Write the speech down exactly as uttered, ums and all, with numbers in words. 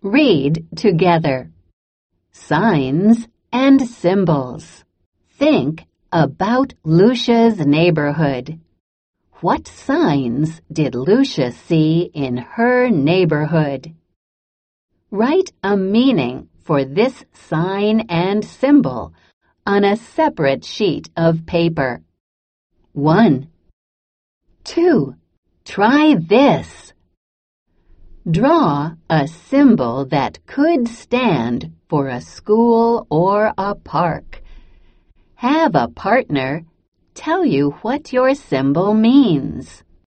Read together. Signs and symbols. Think about Lucia's neighborhood. What signs did Lucia see in her neighborhood? Write a meaning for this sign and symbol on a separate sheet of paper. one. two. Try this. Draw a symbol that could stand for a school or a park. Have a partner tell you what your symbol means.